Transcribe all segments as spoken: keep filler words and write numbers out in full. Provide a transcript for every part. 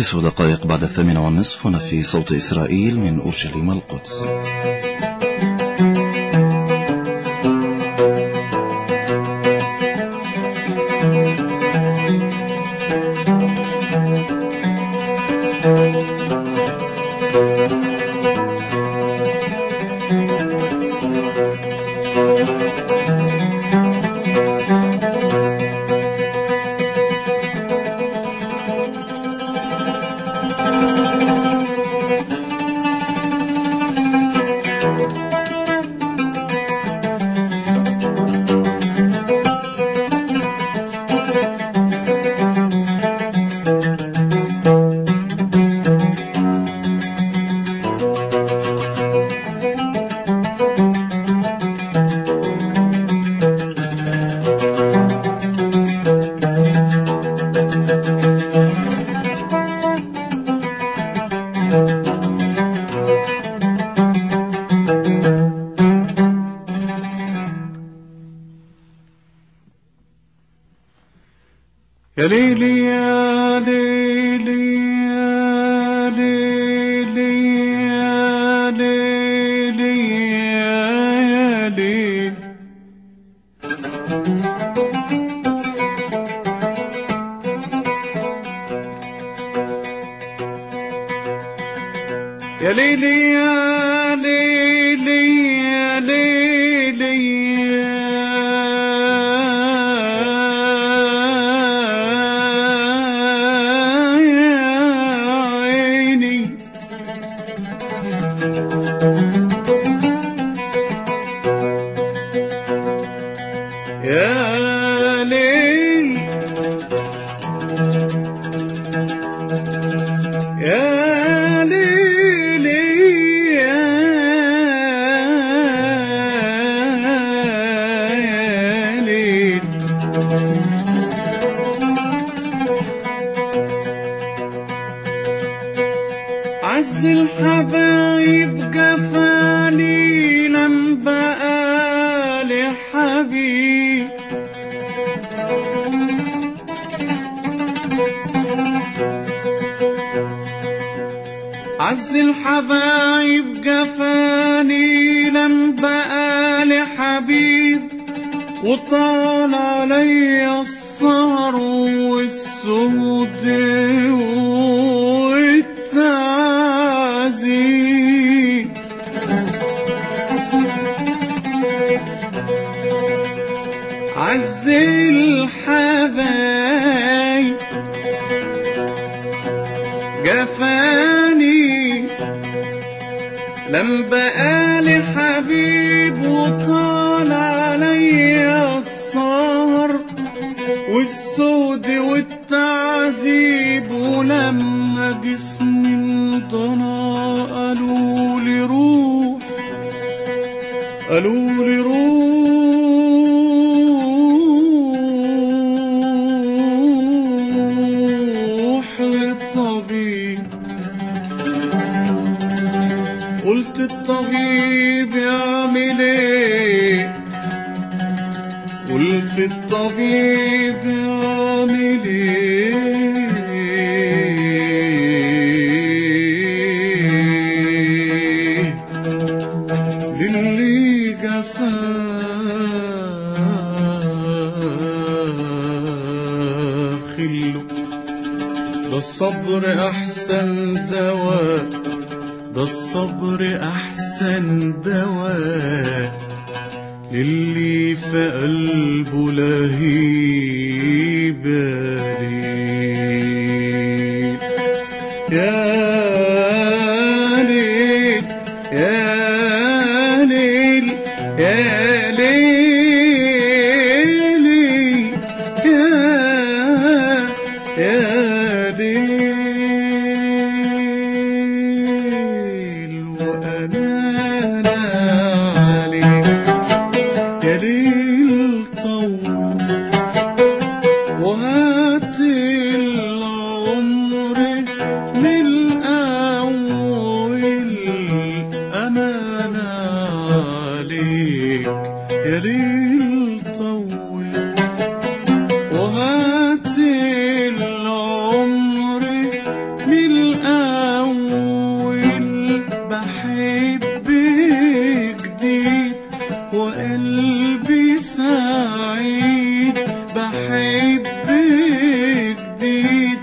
تسع دقائق بعد الثامنة والنصف هنا في صوت إسرائيل من أورشليم القدس. يا ليلي يا ليلي يا ليلي يا ليلي يا ليلي يا ليلي يا ليلي يا ليلي يا ليل يا ليل يا ليل عز الحبايب جفاني لم بقى لحبيب عز الحبايب جفاني لم بقى لحبيب وطال علي السهر والسود والتعذيب عز الحبايب جفاني لم بقى لحبيب وطال علي السهر والسود والتعذيب ولما جسمي انضنى قالوا لي روح قالوا لي روح للطبيب قلت الطبيب يعمل ايه قلت الطبيب يعمل ايه للي جفاه خله ده الصبر احسن دواء ده الصبر أحسن دواء للي في قلبه لهيب ليل يا ليل يا ليل يا ليل يا يا ليل يا ليل طول وهات العمر من الأول أمانة عليك يا ليل طول وهات العمر من بحب جديد وقلبي سعيد، بحب جديد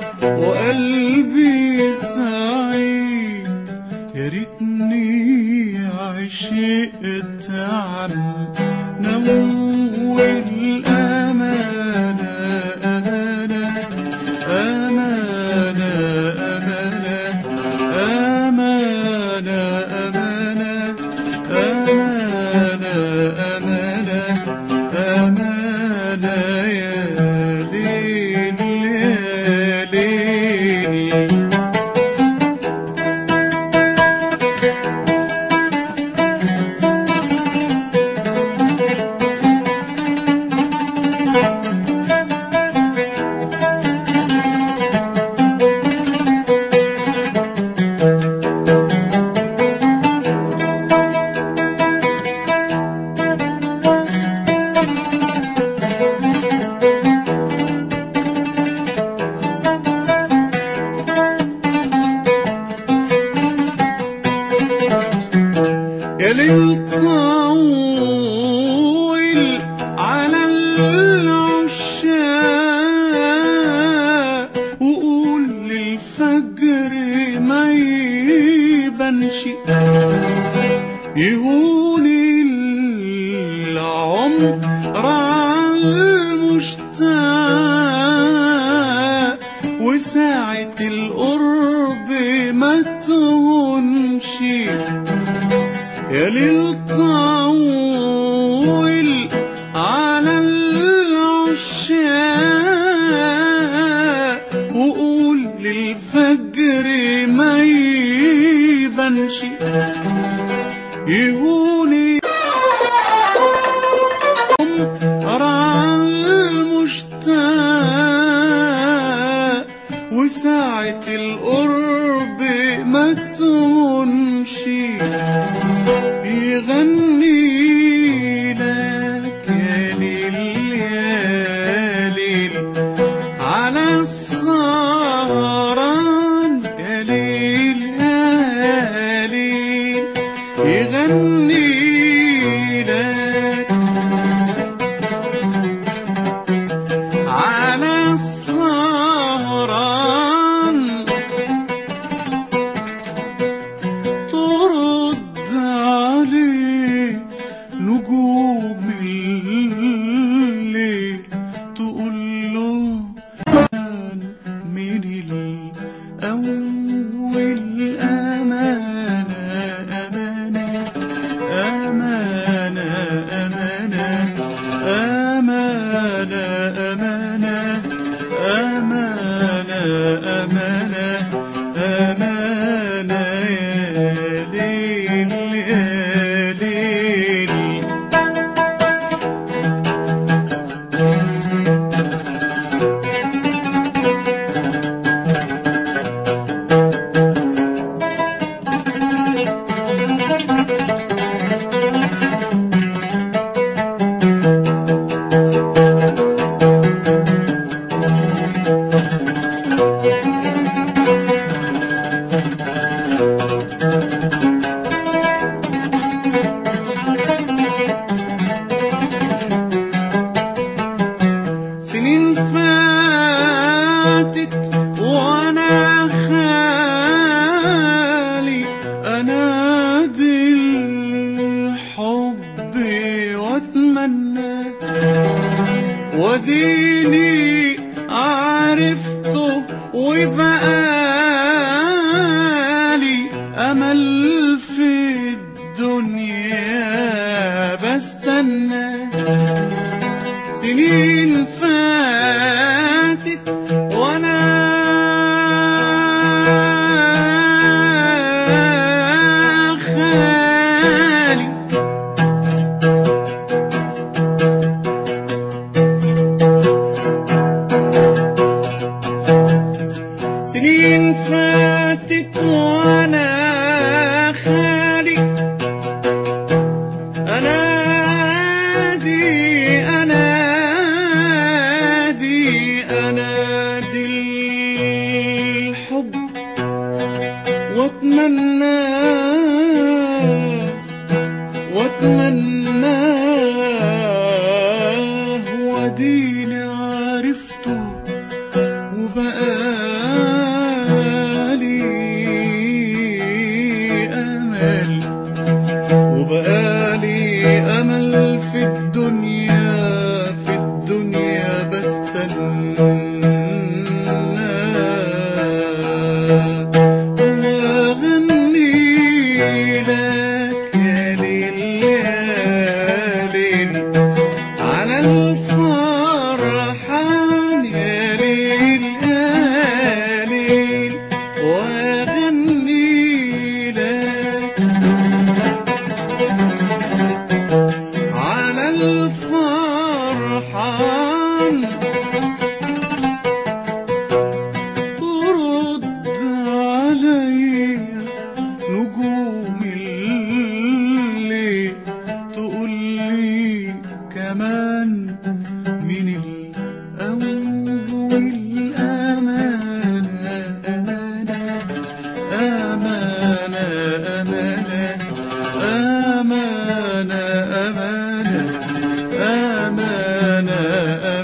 وقلبي سعيد. يا ريتني عشقت عنه والأمانة أمانة أمانة أمانة أمانة أمانة أمانة أمانة يا ليل يا ليل. يا ليل طويل على العشاق وقول للفجر ما يبانش، يهون العمر على المشتاق وساعة القرب ما تهونش. يا ليل طويل على العشاق وقول للفجر ما يبانش، يهوني على المشتاق وساعة القرب ما تهونش. يغني لك يا ليل يا ليل على السهران، يا ليل يا ليل يغني لك على السهران، ترد عليه نجوم الليل تقول له من الأول أمانة أمانة أمانة أمانة أمانة أمانة أمانة أمانة يا ليل يا ليل. سنين فاتت وانا خالي انادي الحب واتمنى، وديني عرفته وبقالي امل في الدنيا بستنى. سنين فاتت وانا خالي سنين فاتت وانا خالي انادي انادي بتمناه وديني عرفته وبقالي أمل وبقالي أمل في الدنيا في الدنيا بستنى الفرحان يا ليل يا ليل واغني لك على الفرحان ترد عليا نجوم الليل تقول لي كمان من الأول أمانة أمانة أمانة أمانة أمانة أمانة أمانة